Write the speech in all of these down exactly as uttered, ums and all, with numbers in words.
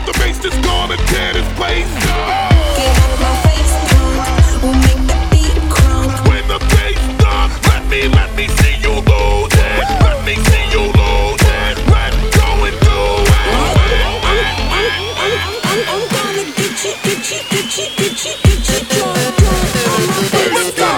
with the bass that's gonna tear this place up. Get out my face, punk. We'll make the beat crunk. When the bass stops, let me, let me see you lose it. Let me see you lose it. Let's go and do it. I'm, I'm gonna get you, get you, get you, get you, get you drunk, drunk on my bass. Let's go.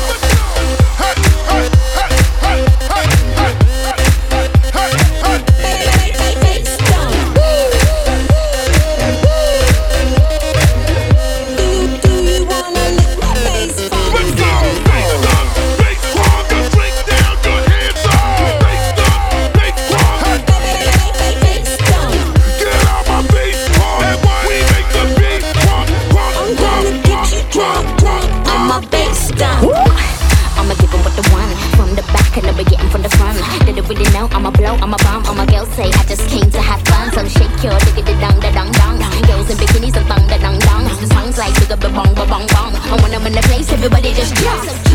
I'ma give 'em what they want. From the back, I never get 'em from the front. They don't really know I'm a blow, I'm a bomb. All my girls say I just came to have fun. So shake your diggy da dong da dong dong. Girls in bikinis and thong da dong dong. The songs like bigga ba bong ba bong bong. And when I'm in the place, everybody just jump.